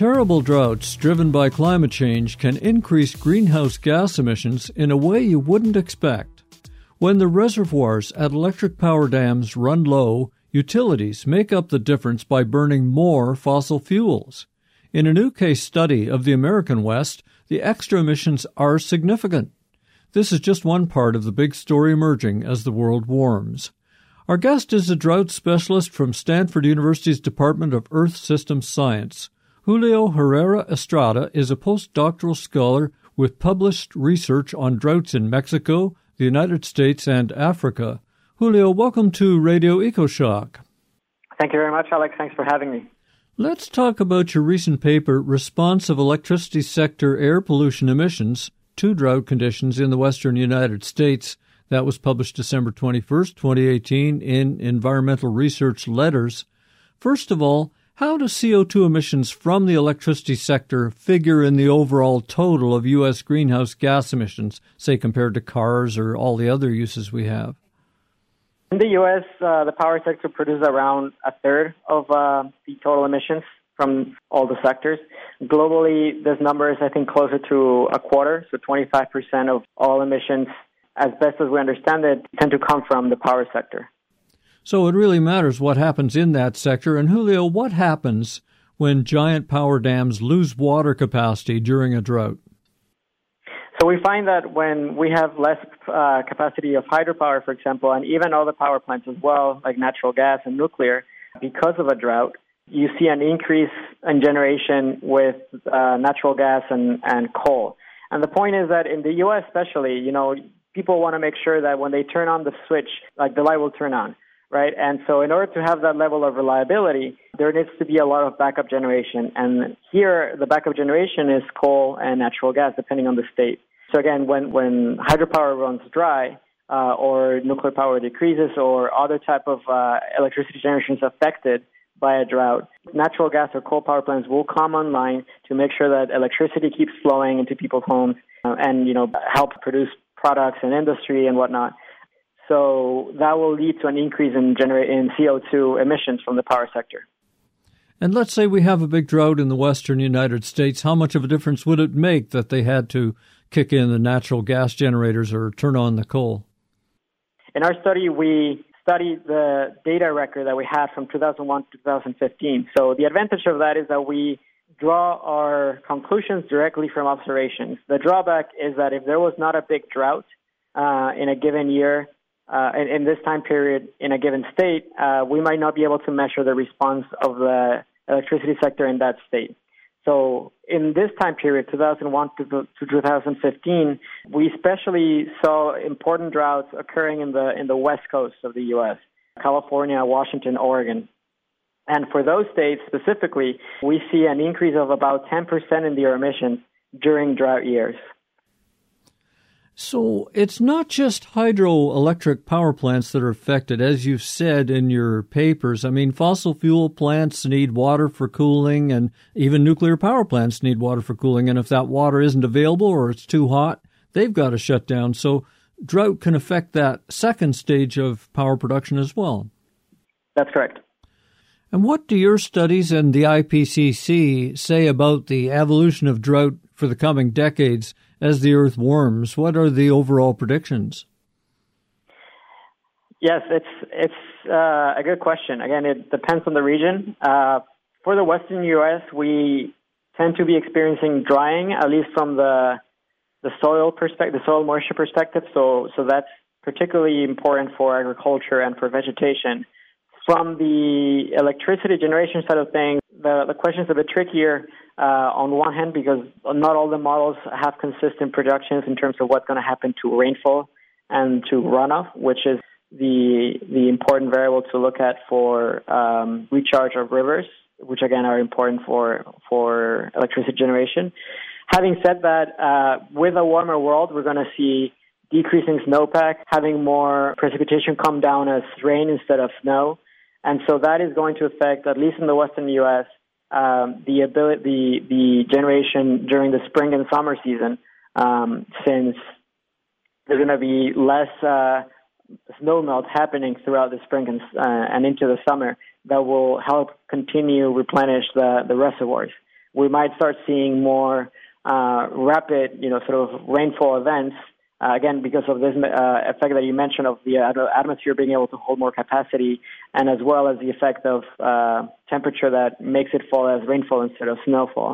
Terrible droughts driven by climate change can increase greenhouse gas emissions in a way you wouldn't expect. When the reservoirs at electric power dams run low, utilities make up the difference by burning more fossil fuels. In a new case study of the American West, the extra emissions are significant. This is just one part of the big story emerging as the world warms. Our guest is a drought specialist from Stanford University's Department of Earth Systems Science. Julio Herrera Estrada is a postdoctoral scholar with published research on droughts in Mexico, the United States, and Africa. Julio, welcome to Radio EcoShock. Thank you very much, Alex. Thanks for having me. Let's talk about your recent paper, Response of Electricity Sector Air Pollution Emissions to Drought Conditions in the Western United States. That was published December 21st, 2018 in Environmental Research Letters. First of all, how do CO2 emissions from the electricity sector figure in the overall total of U.S. greenhouse gas emissions, say compared to cars or all the other uses we have? In the U.S., the power sector produces around a third of the total emissions from all the sectors. Globally, this number is, I think, closer to a quarter, so 25% of all emissions, as best as we understand it, tend to come from the power sector. So it really matters what happens in that sector. And Julio, what happens when giant power dams lose water capacity during a drought? So we find that when we have less capacity of hydropower, for example, and even other power plants as well, like natural gas and nuclear, because of a drought, you see an increase in generation with natural gas and coal. And the point is that in the U.S. especially, people want to make sure that when they turn on the switch, like the light will turn on, right? And so in order to have that level of reliability, there needs to be a lot of backup generation. And here, the backup generation is coal and natural gas, depending on the state. So again, when hydropower runs dry, or nuclear power decreases, or other type of electricity generation is affected by a drought, natural gas or coal power plants will come online to make sure that electricity keeps flowing into people's homes and help produce products and industry and whatnot. So that will lead to an increase in CO2 emissions from the power sector. And let's say we have a big drought in the western United States. How much of a difference would it make that they had to kick in the natural gas generators or turn on the coal? In our study, we studied the data record that we had from 2001 to 2015. So the advantage of that is that we draw our conclusions directly from observations. The drawback is that if there was not a big drought in a given year, in this time period in a given state, we might not be able to measure the response of the electricity sector in that state. So in this time period, 2001 to 2015, we especially saw important droughts occurring in the west coast of the U.S., California, Washington, Oregon. And for those states specifically, we see an increase of about 10% in their emissions during drought years. So it's not just hydroelectric power plants that are affected, as you've said in your papers. I mean, fossil fuel plants need water for cooling, and even nuclear power plants need water for cooling. And if that water isn't available or it's too hot, they've got to shut down. So drought can affect that second stage of power production as well. That's correct. And what do your studies and the IPCC say about the evolution of drought for the coming decades as the Earth warms? What are the overall predictions? Yes, it's a good question. Again, it depends on the region. For the western U.S., we tend to be experiencing drying, at least from the soil perspective, the soil moisture perspective. So that's particularly important for agriculture and for vegetation. From the electricity generation side of things, the question is a bit trickier on one hand because not all the models have consistent projections in terms of what's going to happen to rainfall and to runoff, which is the important variable to look at for recharge of rivers, which again are important for electricity generation. Having said that, with a warmer world, we're going to see decreasing snowpack, having more precipitation come down as rain instead of snow. And so that is going to affect, at least in the western U.S., the generation during the spring and summer season, since there's going to be less snow melt happening throughout the spring and into the summer that will help continue replenish the reservoirs. we might start seeing more rapid, sort of rainfall events, again, because of this effect that you mentioned of the atmosphere being able to hold more capacity, and as well as the effect of temperature that makes it fall as rainfall instead of snowfall.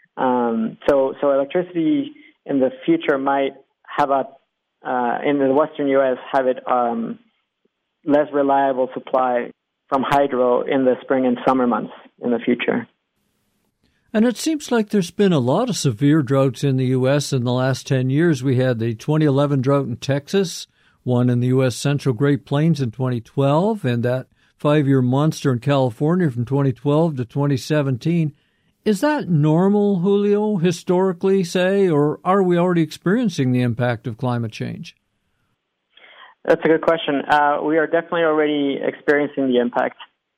So electricity in the future might have in the western U.S., have it less reliable supply from hydro in the spring and summer months in the future. And it seems like there's been a lot of severe droughts in the U.S. in the last 10 years. We had the 2011 drought in Texas, one in the U.S. Central Great Plains in 2012, and that 5-year monster in California from 2012 to 2017. Is that normal, Julio, historically, say, or are we already experiencing the impact of climate change? That's a good question. We are definitely already experiencing the impact.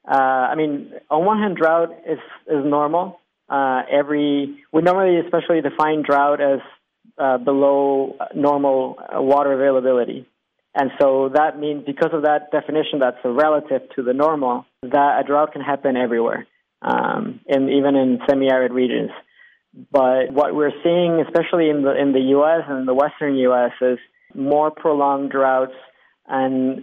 On one hand, drought is normal. We normally especially define drought as below normal water availability. And so that means because of that definition that's relative to the normal, that a drought can happen everywhere, even in semi-arid regions. But what we're seeing, especially in the U.S. and the western U.S., is more prolonged droughts. And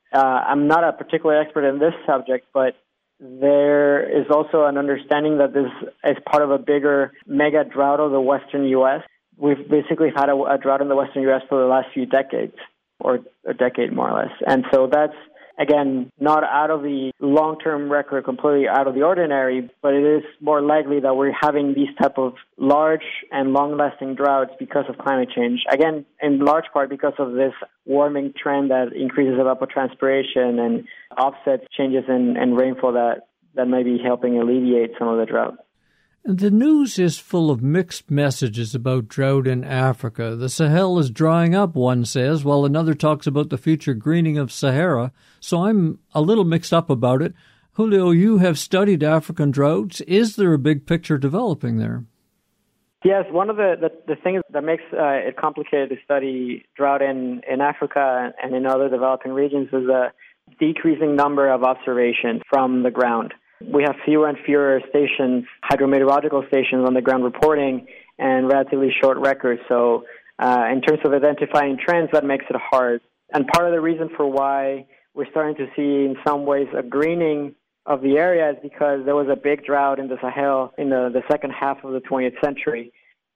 I'm not a particular expert in this subject, but there is also an understanding that this is part of a bigger mega drought of the western U.S. We've basically had a drought in the western U.S. for the last few decades, or a decade more or less. And so that's, again, not out of the long-term record, completely out of the ordinary, but it is more likely that we're having these type of large and long-lasting droughts because of climate change. Again, in large part because of this warming trend that increases evapotranspiration and offsets changes in rainfall that may be helping alleviate some of the drought. The news is full of mixed messages about drought in Africa. The Sahel is drying up, one says, while another talks about the future greening of Sahara. So I'm a little mixed up about it. Julio, you have studied African droughts. Is there a big picture developing there? Yes, one of the things that makes it complicated to study drought in Africa and in other developing regions is a decreasing number of observations from the ground. We have fewer and fewer stations, hydrometeorological stations on the ground reporting, and relatively short records. So in terms of identifying trends, that makes it hard. And part of the reason for why we're starting to see in some ways a greening of the area is because there was a big drought in the Sahel in the second half of the 20th century.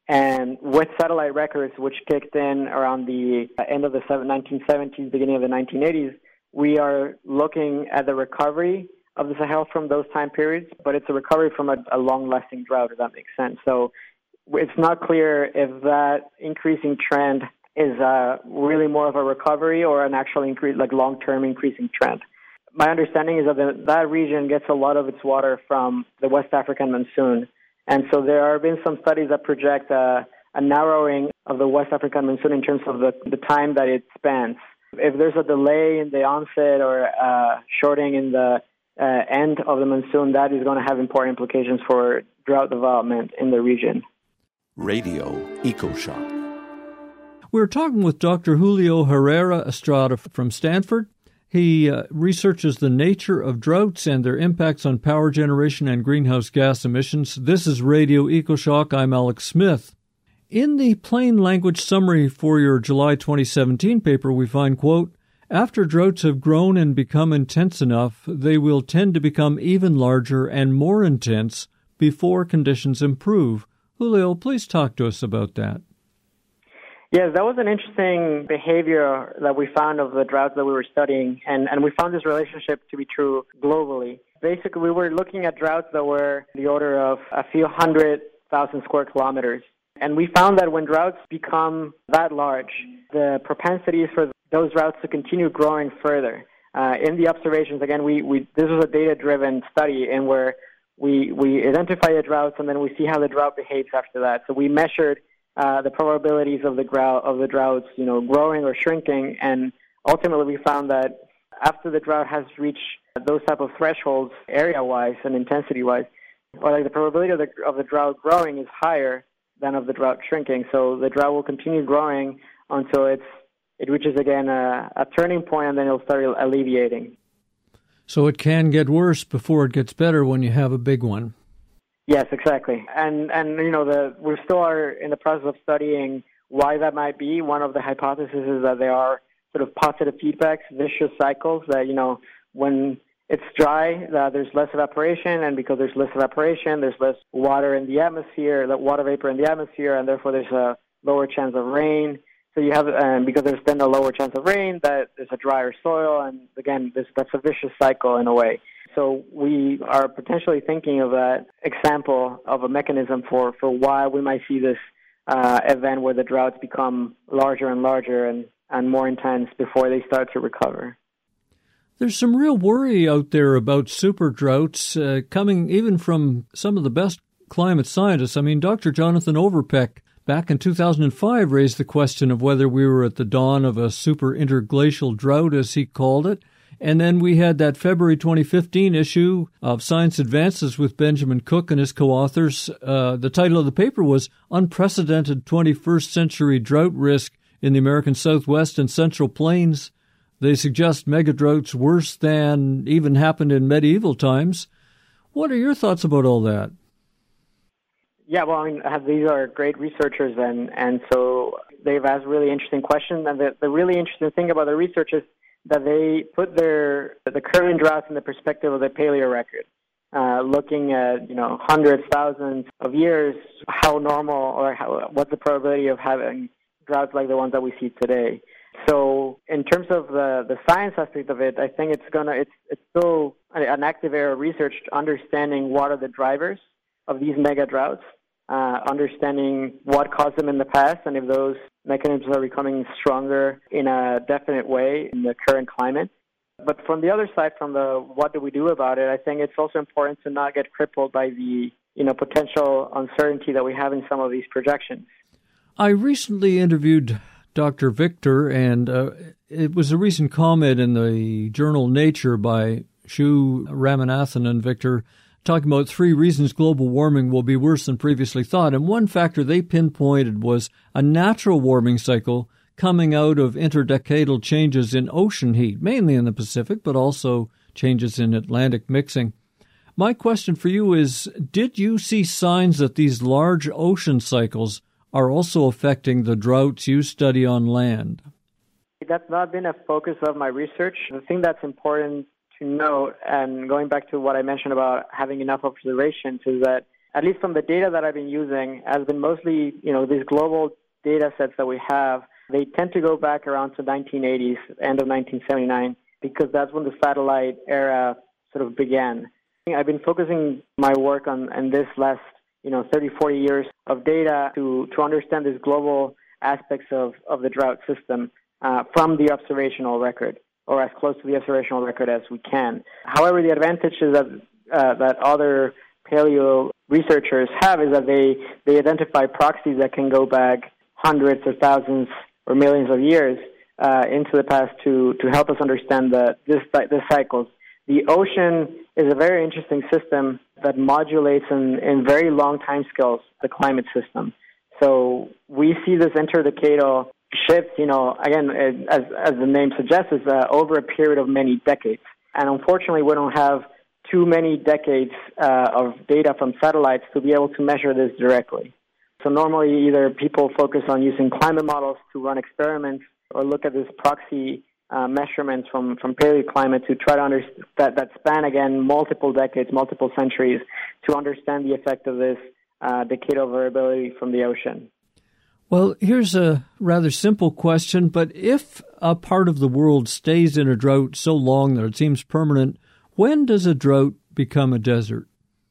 And with satellite records, which kicked in around the end of the 1970s, beginning of the 1980s, we are looking at the recovery of the Sahel from those time periods, but it's a recovery from a long-lasting drought, if that makes sense. So it's not clear if that increasing trend is really more of a recovery or an actual increase, like long-term increasing trend. My understanding is that that region gets a lot of its water from the West African monsoon, and so there have been some studies that project a narrowing of the West African monsoon in terms of the time that it spans. If there's a delay in the onset or shorting in the end of the monsoon, that is going to have important implications for drought development in the region. Radio EcoShock. We're talking with Dr. Julio Herrera Estrada from Stanford. He researches the nature of droughts and their impacts on power generation and greenhouse gas emissions. This is Radio EcoShock. I'm Alex Smith. In the plain language summary for your July 2017 paper, we find, quote, after droughts have grown and become intense enough, they will tend to become even larger and more intense before conditions improve. Julio, please talk to us about that. Yes, that was an interesting behavior that we found of the droughts that we were studying, and we found this relationship to be true globally. Basically, we were looking at droughts that were the order of a few 100,000 square kilometers. And we found that when droughts become that large, the propensities for those droughts to continue growing further. In the observations, again, this was a data-driven study, and where we identify the droughts and then we see how the drought behaves after that. So we measured the probabilities of the droughts, growing or shrinking, and ultimately we found that after the drought has reached those type of thresholds, area-wise and intensity-wise, or like the probability of the drought growing is higher than of the drought shrinking. So the drought will continue growing until it reaches again a turning point, and then it'll start alleviating. So it can get worse before it gets better when you have a big one. Yes, exactly. And we still are in the process of studying why that might be. One of the hypotheses is that there are sort of positive feedbacks, vicious cycles that, when it's dry, there's less evaporation, and because there's less evaporation, there's less water in the atmosphere, water vapor in the atmosphere, and therefore there's a lower chance of rain. So you have, because there's then a lower chance of rain, that there's a drier soil, and again, that's a vicious cycle in a way. So we are potentially thinking of that example of a mechanism for why we might see this event where the droughts become larger and larger and more intense before they start to recover. There's some real worry out there about super droughts coming even from some of the best climate scientists. I mean, Dr. Jonathan Overpeck back in 2005 raised the question of whether we were at the dawn of a super interglacial drought, as he called it. And then we had that February 2015 issue of Science Advances with Benjamin Cook and his co-authors. The title of the paper was Unprecedented 21st Century Drought Risk in the American Southwest and Central Plains. They suggest megadroughts worse than even happened in medieval times. What are your thoughts about all that? Yeah, well, these are great researchers, and so they've asked really interesting questions. And the really interesting thing about the research is that they put the current droughts in the perspective of the paleo record, looking at hundreds, thousands of years, how normal or what's the probability of having droughts like the ones that we see today. So in terms of the science aspect of it, I think it's still an active area of research, understanding what are the drivers of these mega droughts, understanding what caused them in the past, and if those mechanisms are becoming stronger in a definite way in the current climate. But from the other side, from the what do we do about it, I think it's also important to not get crippled by the potential uncertainty that we have in some of these projections. I recently interviewed Dr. Victor, and it was a recent comment in the journal Nature by Shu Ramanathan and Victor, talking about 3 reasons global warming will be worse than previously thought. And one factor they pinpointed was a natural warming cycle coming out of interdecadal changes in ocean heat, mainly in the Pacific, but also changes in Atlantic mixing. My question for you is, did you see signs that these large ocean cycles are also affecting the droughts you study on land? That's not been a focus of my research. The thing that's important to note, and going back to what I mentioned about having enough observations, is that at least from the data that I've been using, has been mostly, these global data sets that we have, they tend to go back around to 1980s, end of 1979, because that's when the satellite era sort of began. I've been focusing my work on this last 30, 40 years of data to understand these global aspects of the drought system from the observational record, or as close to the observational record as we can. However, the advantage is that other paleo researchers have is that they identify proxies that can go back hundreds or thousands or millions of years into the past to help us understand the cycles. The ocean is a very interesting system that modulates in very long time scales the climate system. So we see this interdecadal shift, again, as the name suggests, is over a period of many decades. And unfortunately, we don't have too many decades of data from satellites to be able to measure this directly. So normally, either people focus on using climate models to run experiments or look at this proxy measurements from paleoclimate to try to understand that span, again, multiple decades, multiple centuries, to understand the effect of this decadal variability from the ocean. Well, here's a rather simple question, but if a part of the world stays in a drought so long that it seems permanent, when does a drought become a desert?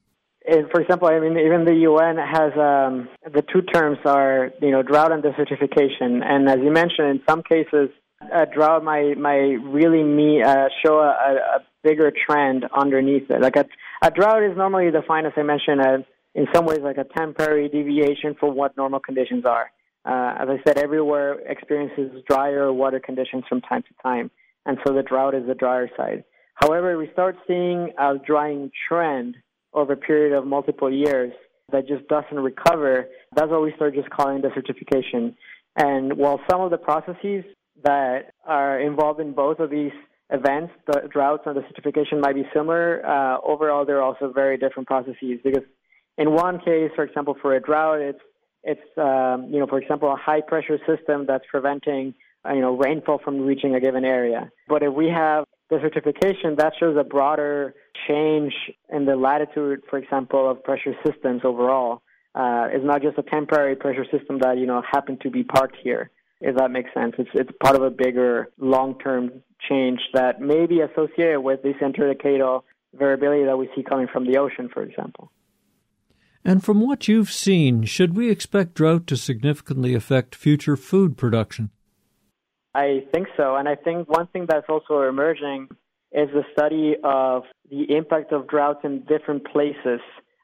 For example, even the UN has the two terms are, drought and desertification. And as you mentioned, in some cases, a drought might really show a bigger trend underneath it. Like a drought is normally defined, as I mentioned, as in some ways like a temporary deviation from what normal conditions are. As I said, everywhere experiences drier water conditions from time to time, and so the drought is the drier side. However, we start seeing a drying trend over a period of multiple years that just doesn't recover. That's what we start just calling desertification. And while some of the processes that are involved in both of these events, the droughts and desertification, might be similar, overall they're also very different processes, because In one case, for example, for a drought, it's for example, a high pressure system that's preventing rainfall from reaching a given area. But if we have desertification, that shows a broader change in the latitude, for example, of pressure systems overall. It's not just a temporary pressure system that happened to be parked here, if that makes sense. It's part of a bigger long-term change that may be associated with this interdecadal variability that we see coming from the ocean, for example. And from what you've seen, should we expect drought to significantly affect future food production? I think so. And I think one thing that's also emerging is the study of the impact of droughts in different places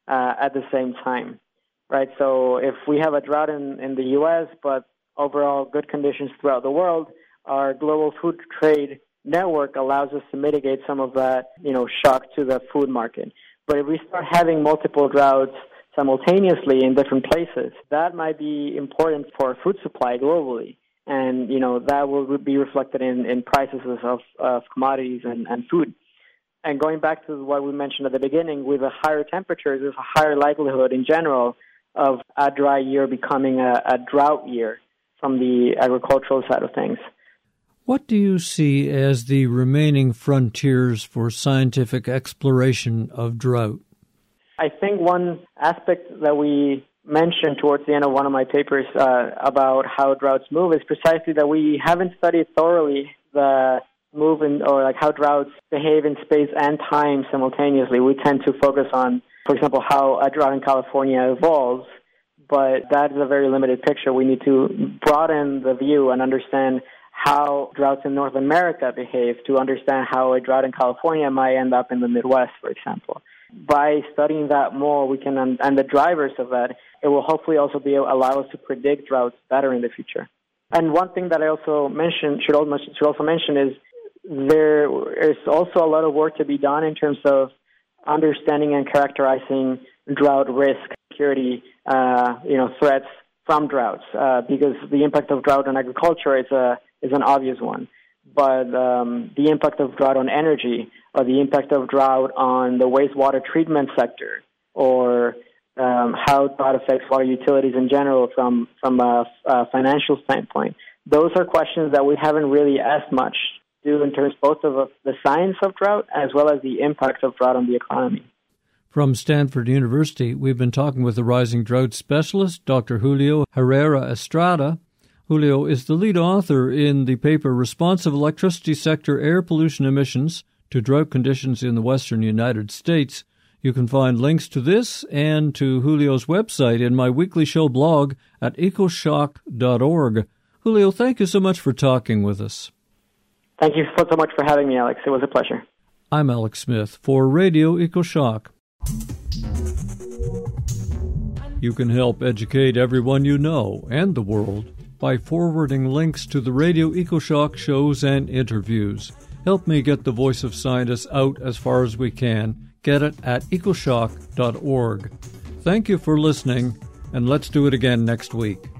at the same time, right? So if we have a drought in the U.S., but overall good conditions throughout the world, our global food trade network allows us to mitigate some of that, shock to the food market. But if we start having multiple droughts simultaneously in different places, that might be important for food supply globally. And, that will be reflected in prices of commodities and food. And going back to what we mentioned at the beginning, with a higher temperatures, there's a higher likelihood in general of a dry year becoming a drought year from the agricultural side of things. What do you see as the remaining frontiers for scientific exploration of drought? I think one aspect that we mentioned towards the end of one of my papers about how droughts move is precisely that we haven't studied thoroughly the movement or how droughts behave in space and time simultaneously. We tend to focus on, for example, how a drought in California evolves, but that is a very limited picture. We need to broaden the view and understand how droughts in North America behave to understand how a drought in California might end up in the Midwest, for example. By studying that more, we can, and the drivers of that, it will hopefully also allow us to predict droughts better in the future. And one thing that I also should also mention is there is also a lot of work to be done in terms of understanding and characterizing drought risk, security, threats from droughts, because the impact of drought on agriculture is an obvious one. But the impact of drought on energy, or the impact of drought on the wastewater treatment sector, or how drought affects water utilities in general from a financial standpoint, those are questions that we haven't really asked much due in terms both of the science of drought as well as the impact of drought on the economy. From Stanford University, we've been talking with the rising drought specialist, Dr. Julio Herrera Estrada. Julio is the lead author in the paper Responsive Electricity Sector Air Pollution Emissions to Drought Conditions in the Western United States. You can find links to this and to Julio's website in my weekly show blog at ecoshock.org. Julio, thank you so much for talking with us. Thank you so much for having me, Alex. It was a pleasure. I'm Alex Smith for Radio EcoShock. You can help educate everyone you know and the world by forwarding links to the Radio EcoShock shows and interviews. Help me get the voice of scientists out as far as we can. Get it at ecoshock.org. Thank you for listening, and let's do it again next week.